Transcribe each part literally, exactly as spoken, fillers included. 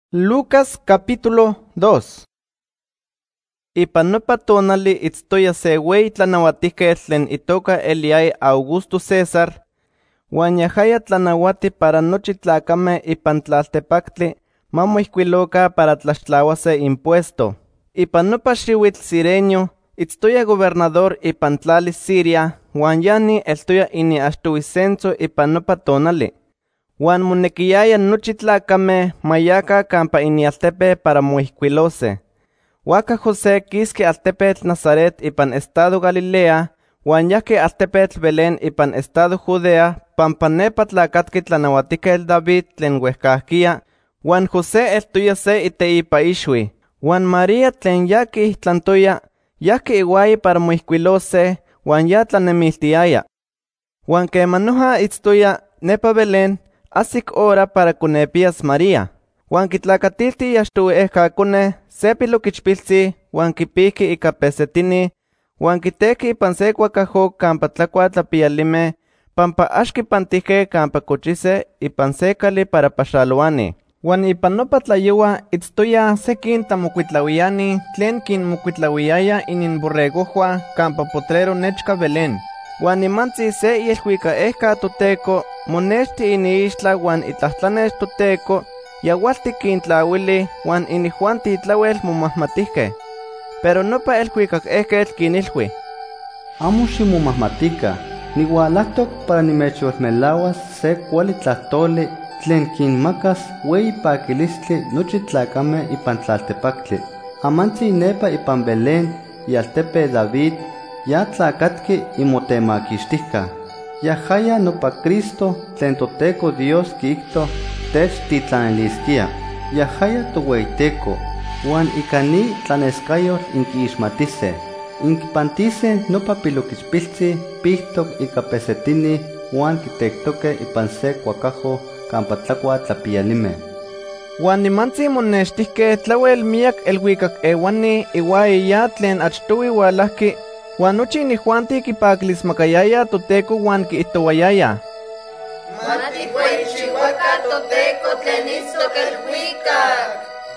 Lucas capítulo dos. Ipan nopa tonali itztoya se ueyi tlanauatijketl tlen itoka eliaya Augusto César, uan yahaya tlanauati para nochi tlakameh ipan tlaltepaktli ma moihkuiloka para tlaxtlauase impuesto. Ipan nopa xiuitl Cirenio itztoya gobernador ipan tlali Siria, uan yani eltoya ini achtowi censo ipan nopa tonali. Uan monekiyaya nochi tlakameh mayaka kampa inialtepe para moihkuilose. Huaka José kiski altepetl Nazaret ipan estado Galilea, uan yahki altepetl Belén ipan estado Judea, pampa nepa tlakatki tlanauatikel David tlen uehkahkia, uan José eltoya se iteipa ixui. Uan María tlen yaki ihtlantoya, yahki iuayi para moihkuilose, uan ya tlanemiltiaya. Uan kemanoja itztoya nepa Belén, asik hora para konepias María. Uan kitlakatilti yaxtowi ehkakone se pilokichpiltzi, uan kipihki ika pesetini, uan kiteki ipan se kuakajo kampa tlakua tlapiyalimeh, pampa axkipantihke kampa kochise ipan se kali para paxaloani. Uan ipan nopa tlayowa itztoya sekin tlamokuitlawiani tlen kinmokuitlawiaya inin borregohua kampa potrero nechka Belén. Uan nimantzi se ielhuika ehka Toteko monexti iniixtla uan itlahtlanex Toteko yawalti kintlawili uan inijuanti tlawel momahmatihke. Pero nopa elhuikak ehketl kinilhui: Amo ximomahmatika, niualahtok para nimechyolmelauas se kuali tlahtoli tlen kinmakas ueyi pakilistli nochi tlakameh ipan tlaltepaktli. Amantzi nepa ipan Belén ialtepe David ya tlakatki imotemakixtihka. Yahaya nopa Cristo tlen Toteko Dios kiikto techtitlaneliskia. Yahaya toweiteko, uan ikani tlaneskayotl inkiixmatise. Inkipantise nopa pilokichpiltzi pihtok ika pesetini uan kitektoke ipan se kuakajo kampa tlakua tlapiyalimeh. Uan nimantzi monextihke tlawel miak elhuikak ewani iuayi ya tlen achtowi ualahki, uan nochi inijuanti kipakilismakayaya Toteko uan kiihtowayaya: Matikueyichiuaka Toteko tlen itztok elhuikak.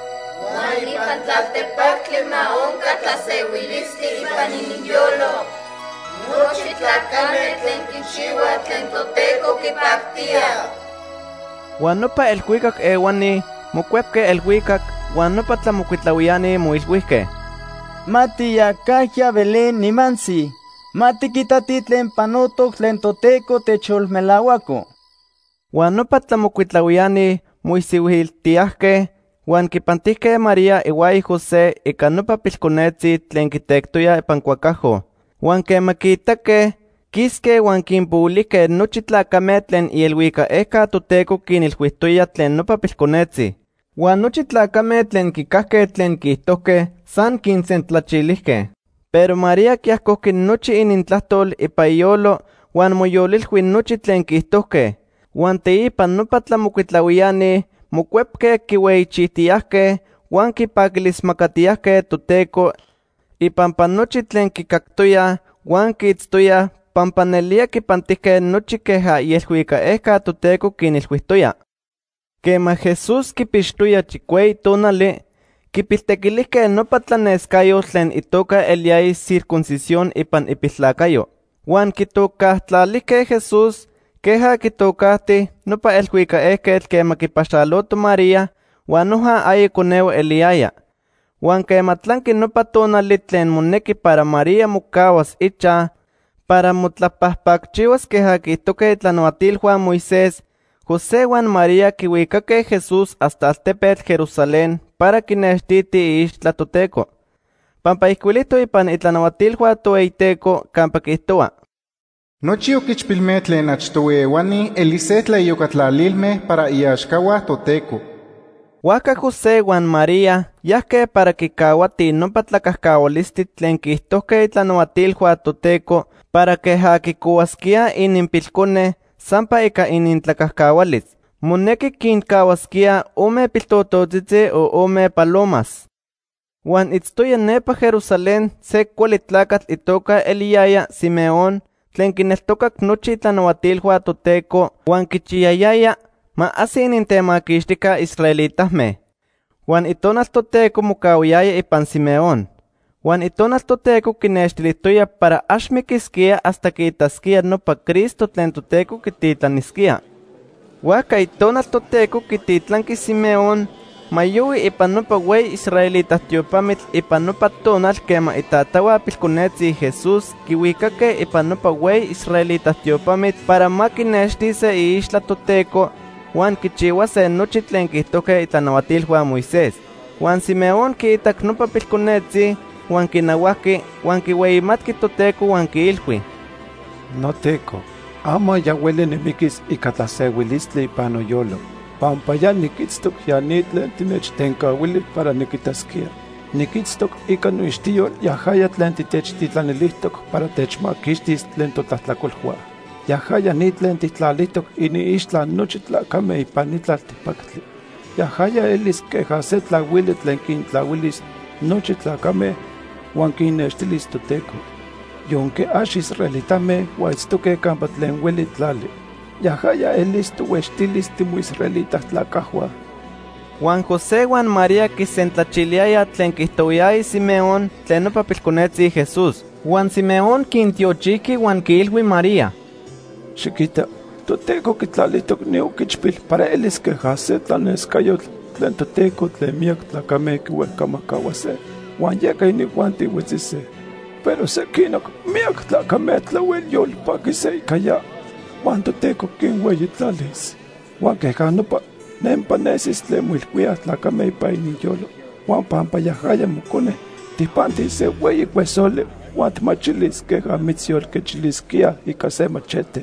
Uan ipan tlaltepaktli ma onka tlasewilistli ipan ininyolo. Nochi tlakameh tlen kichiuah tlen Toteko kipaktia. Uan nopa elhuikak ewani mokuepke elhuikak, uan nopa tlamokuitlawiani moilhuihke: Matiyakahya Belén nimantzi, matikitati tlen panotok tlen Toteko techolmelauako. Uan nopa tlamokuitlawiani moisiuiltiahke, uan kipantihke María iuayi José ika nopa pilkonetzi tlen kitektoya ipan kuakajo. Uan kema kiitakeh, kiske uan kinpouilihke nochi tlakameh tlen ielhuika ehka Toteko kinilhuihtoya tlen nopa pilkonetzi. Uan nochi tlakameh tlen kikahke tlen kihtohke, san kinsentlachilihke. Pero María kiahkohki nochi inintlahtol ipa iyolo, uan moyolilhui nochi tlen kihtohke. Uan teipan nopa tlamokuitlawiani mokuepke kiueyichihtiahke, uan kipakilismakatiahke Toteko ipampa nochi tlen kikaktoya, uan kiitztoya pampa nelia kipantihke nochi keja ielhuika ehka Toteko kinilhuihtoya. Kema Jesús kipixtoya chikueyi tonali, kipiltekilihke nopa tlaneskayotl tlen itoka eliaya circuncisión ipan ipiltlakayo. Uan kitokahtlaalihke Jesús keja kitokahti nopa elhuika ehketl kema kipaxaloto María, uan noja ayi koneu eliaya. Uan kema tlanki nopa tonali tlen moneki para María mokawas icha, para motlapahpakchiwas keja kihtoke itlanahuatilhuan Moisés, José uan María kiuikake Jesús hasta altepetl Jerusalén para kinextiti iixtla Toteko. Pampa ihkuilihto ipan itlanahuatilhuan Toeiteko kampa kihtoa: Nochi okichpilmeh tlen achtowi ewani elise tlaiyokatlalilmeh para iaxkauah Toteko. Huaka José uan María yahke para kikawati nopa tlakahkawalistli tlen kihtohke itlanahuatilhuan Toteko para keja kikouaskia ininpilkoneh sampa ika inintlakahkawalis. Moneki kinkawaskia ome piltototzitzi o ome palomas. Uan itztoya nepa Jerusalén se kuali tlakatl itoka eliaya Simeón, tlen kineltokak nochi itlanahuatilhuan Toteko uan kichiyayaya ma asi inintemakixtika israelitahmeh. Juan itonal toteco mocauiaya ipan Simeón. Juan itonal toteco quinextilitoya para axmiquisquia hasta que itasquia nopa Cristo tlen toteco quititlanisquia. Huaca itonal toteco quititlanqui Simeón mayui ipan nopa uey israelita tiopamitl ipan nopa tonal quema itataua pilconetzi Jesús quiuicaque ipan nopa uey israelita tiopamitl para ma quinextise iixtla toteco Juan quichiuase nochi tlen quihtoque itlanauatilhuan Moisés. Juan Simeón quiitac nopa pilconetzi Juan quinauaqui Juan quiueyimatqui toteco Juan quiilhui: Noteco, amo ya hueli nimiquis ica tlaseuilistli ipan noyolo, pampa ya niquitztoc ya nitlen tinechtencahuili para niquitasquia. Niquitztoc ica noixtiyol yahaya tlen titechtitlanilihtoc para techmaquixtis tlen totlahtlacolhua. Yahaya nitlen titlalihtoc iniixtla nochi tlacame ipan nitlaltipactli. Yahaya elis queja se tlauili tlen quintlauilis nochi tlacame huan quinnextilis toteco. Yonque ax israelitame huaitztoque campa tlen hueli tlali. Yahaya elis tuextilis timo israelita tlacahua. Juan José Juan María quisentlachiliaya tlen quihtowiaya Simeón tlen nopa pilconetzi Jesús. Juan Simeón quintiochiqui Juan quiilhui María: Chiquita, toteco quitlalihtoc neoquichpil para elis queja se tlanescayotl tlen toteco tlen miak tlacame quiuehcamacauase, huan yeca inihuanti huetzise. Pero sequinoc miak tlacame tlauel yolpaquise ica ya, huan toteco quinhueyitlalis. Huan queja nopa nempanesis tlen moilhuia tlacame ipa iniyolo, huan pampa yahaya mocone tipanti se hueyi cuesoli huan tmachilis queja mitzyolquechilisquia ica se machete.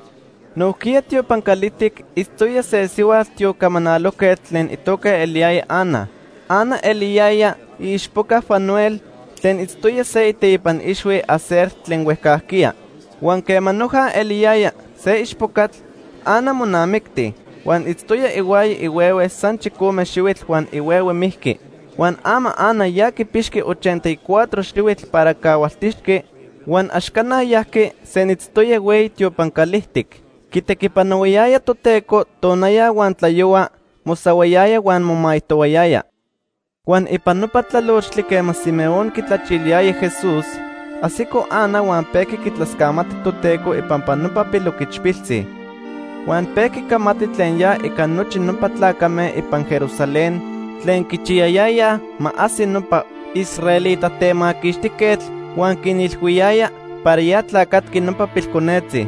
Nohquia tiopancalitic istoya se siuatl tiocamanaloquetl tlen itoca eliaya Ana. Ana eliaya iixpoca Fanuel tlen itztoya se iteipan ixui Aser tlen uehcahquia. Huan queman noja eliaya se ixpocatl, Ana monamicti, huan itztoya iuaya iueue san chicome xiuitl huan iueue mihqui. Huan ama Ana ya quipixqui ochenta y cuatro xiuitl para caualtixqui, huan axcana yahqui sen itztoya uey tiopancalihtic. Quitequipanouayaya toteco tonaya huan tlayoua, mosauayaya huan momaitouayaya. Juan ipan nopa tlalochtli quema Simeón quitlachiliaya Jesús, asiko Ana huan pequi quitlascamati toteco ipampa nopa piloquichpiltzi. Huan pequi camati tlen ya ica nochi nopa tlacame ipan Jerusalén, tlen quichiyayaya ma asi nopa israelita temaquixtiquetl huan quinilhuiyaya para ya tlacatqui nopa pilconetzi.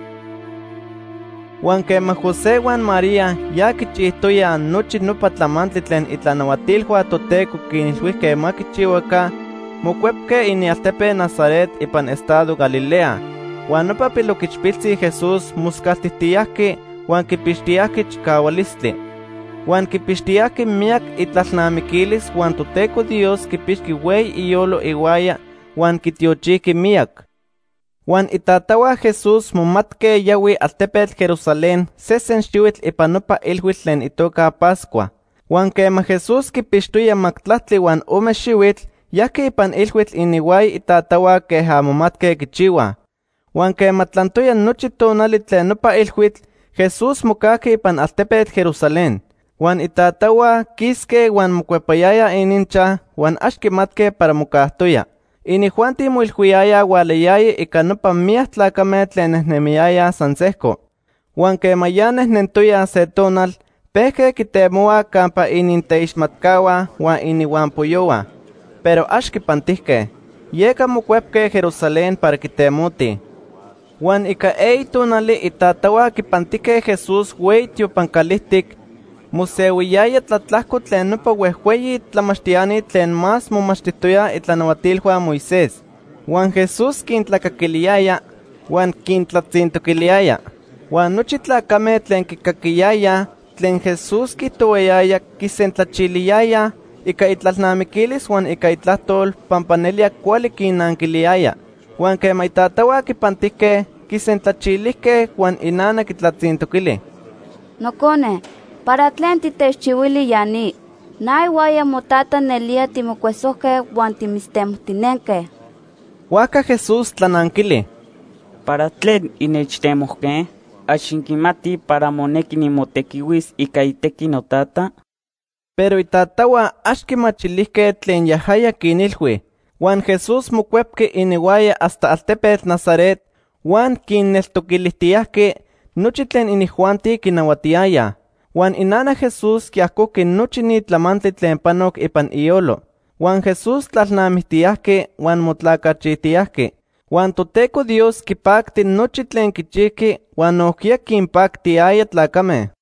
Huan quema José huan María ya quichihtoya nochi nopa tlamantli tlen itlanauatilhua toteco quinilhuihque ma quichiuaca, mocuepque inialtepe Nazaret ipan estado Galilea. Huan nopa piloquichpiltzi Jesús moscaltihtiyahqui huan quipixtiyahqui chicaualistli. Huan quipixtiyahqui miak itlalnamiquilis huan toteco Dios quipixqui uey iyolo iuaya huan quitiochihqui miak. Huan itataua Jesús momatque yahui altepetl Jerusalén sesen xiuitl ipan nopa ilhuitl tlen itoka Pascua. Huan quema Jesús quipixtoya mactlahtli huan ome xiuitl, yahqui ipan ilhuitl iniuay itataua queja momatque quichiua. Huan quema tlantoya nochi tonali tlen nopa ilhuitl, Jesús mocahqui ipan altepetl Jerusalén. Huan itataua quisque huan mocuepayaya inincha huan ax quimatque para mocahtoya. Inihuanti moilhuiyaya hualeyaya ica nopa miak tlacame tlen nehnemiaya san sehco. Huan quema ya nehnentoya se tonal, pehque quitemoa campa ininteixmatcaua huan inihuanpoyoa. Pero ax quipantihque, yeca mocuepque Jerusalén para quitemoti. Huan ica ei tonali itataua quipantihque Jesús uey tiopancalihtic, moseuiyaya tlatlahco tlen nopa uehueyi tlamachtiani tlen más momachtihtoya itlanauatilhua Moisés. Huan Jesús quintlacaquiliaya, huan quintlatzintoquiliaya. Huan nochi tlacame tlen quicaquiyaya, tlen Jesús quihtoayaya quisentlachiliyaya, ica itlalnamiquilis huan ica itlahtol pampanelia cuali quinanquiliaya. Huan quema itataua quipantihque, quisentlachilihque huan inana quitlatzintoquili: Nocone, para tlen titechchiuili yani, naiuaya motata nelia timocuesohque huan timistemohtinenque. Huaca Jesús tlananquili: Para tlen inechtemohque, axinquimati para moneki nimotequiuis ica iteki notata. Pero itatawa ashkimachilihke tlen yahaya kinilhui. Juan Jesús mocuepque iniwaya hasta altepetl Nazaret, Juan kinneltokilihtiahke nochi tlen inijuanti kinawatiaya. Juan inana Jesús kiahkoki nochi ni tlamantli tlen panok ipan iyolo. Juan Jesús tlalnamihtiahke Juan motlakachihtiahke. Juan Toteco Dios kipakti nochi tlen kichihki Juan nohkia kinpaktiaya tlakame.